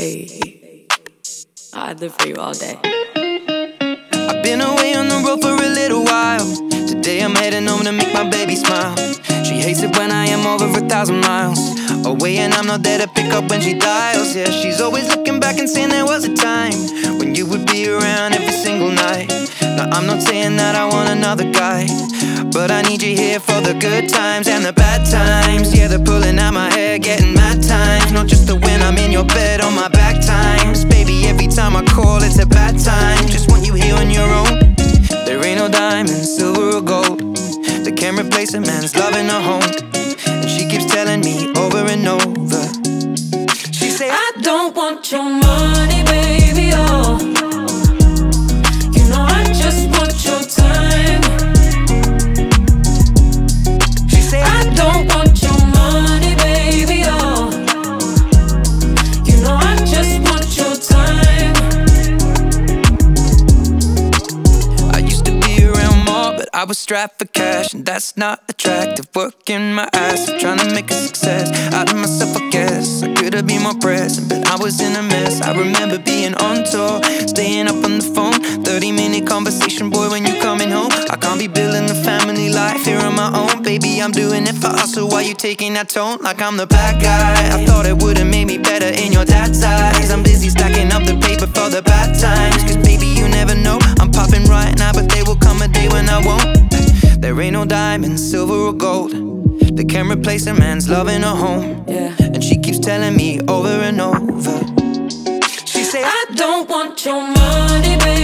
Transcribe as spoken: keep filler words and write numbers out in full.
Hey, I'd live for you all day. I've been away on the road for a little while. Today I'm heading home to make my baby smile. She hates it when I am over a thousand miles away and I'm not there to pick up when she dials. Yeah, she's always looking back and saying there was a time when you would be around every single night. Now I'm not saying that I want another guy, but I need you here for the good times and the bad times. Yeah, they're pulling out my hair, getting mad times. Not just the when I'm in your bed on my back times. Baby, every time I call it's a bad time. Just want you here on your own. There ain't no diamond, silver or gold that can replace a man's love in a home. And she keeps telling me over and over. She say, I don't want your money, baby, oh. You know I just want your time. She say, I don't want your money, baby, oh. You know I just want your time. I used to be around more, but I was strapped for cash, and that's not attractive. Working my ass, trying to make a success out of myself, I guess. I could've been more present, but I was in a mess. I remember being on tour, staying up on the phone, thirty minute conversation, boy, when you coming home. I can't be building a family life here on my own. Baby, I'm doing it for us, so why you taking that tone like I'm the bad guy? I thought it would've made me better in your dad's eyes. I'm busy stacking up the paper for the bad times, cause baby, you never know, I'm popping right now, but there will come a day when I won't. There ain't no diamond, silver or gold that can replace a man's love in a home. Yeah. And she keeps telling me over and over. She say, I don't want your money, baby.